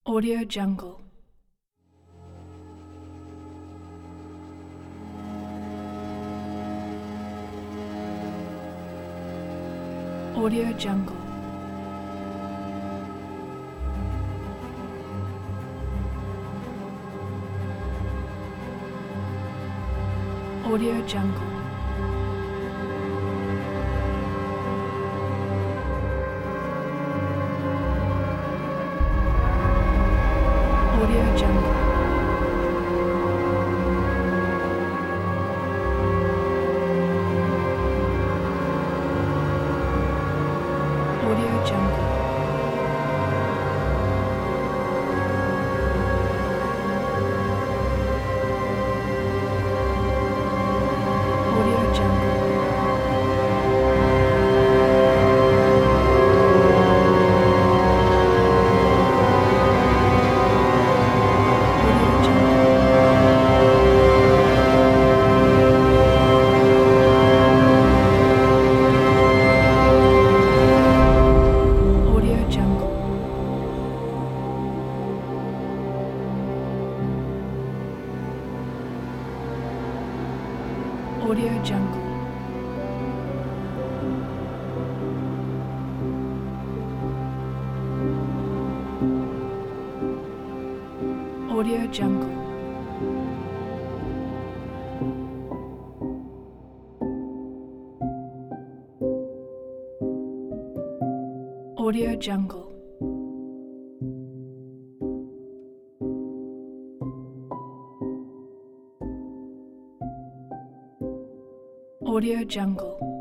Audio Jungle. Audio Jungle. Audio Jungle. Audio Jungle. Audio Jungle. Audio Jungle. Audio Jungle. Audio Jungle. Audio Jungle. Audio Jungle. Audio Jungle.